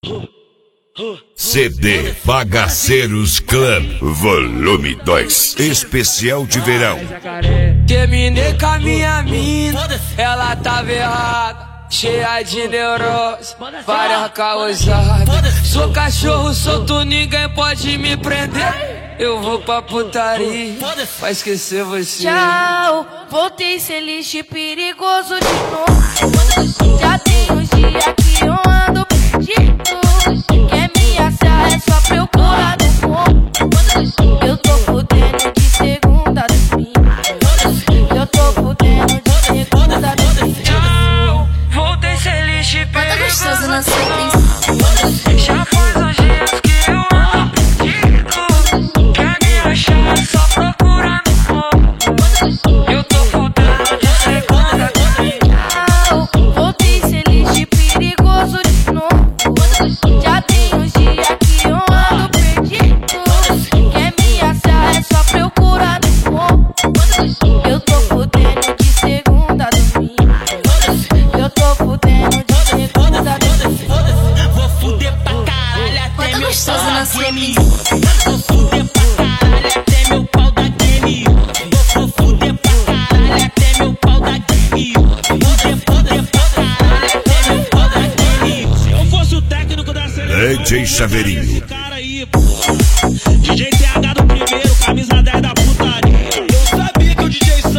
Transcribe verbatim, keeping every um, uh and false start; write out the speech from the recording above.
C D Bagaceiros Club Volume dois Especial de verão. Terminei com a minha mina, ela tava errada, cheia de neurose, várias causadas. Sou cachorro solto, ninguém pode me prender. Eu vou pra putaria pra esquecer você. Tchau, voltei sem lixo perigoso de novo. Já tem uns dias que eu ando perdido. Quer me achar é só procurar no fogo. Eu tô fudendo de segunda a domingo. Eu tô fudendo de segunda a domingo. Tchau, voltei sem lixo perigoso na de novo. Já faz uns dias que eu ando perdido. Quer me achar é só procurar no fogo. Eu tô fudendo de segunda a domingo. Voltei sem lixo perigoso de novo. Já tem uns dias que eu ando perdido. Quer me achar é só procurar no fogo. Eu tô fudendo de segunda a domingo. Eu tô fudendo de segunda a domingo. Vou fuder pra caralho até meu pau da game. Vou fuder pra caralho até meu pau da game. Vou fuder pra caralho até meu pau da game. Fuder, fuder pra caralho até meu pau da game. Se eu fosse o técnico da seleção, D J Chaveirinho. esse cara aí, pô. D J C H do primeiro, camisa dez da putaria. Eu sabia que o D J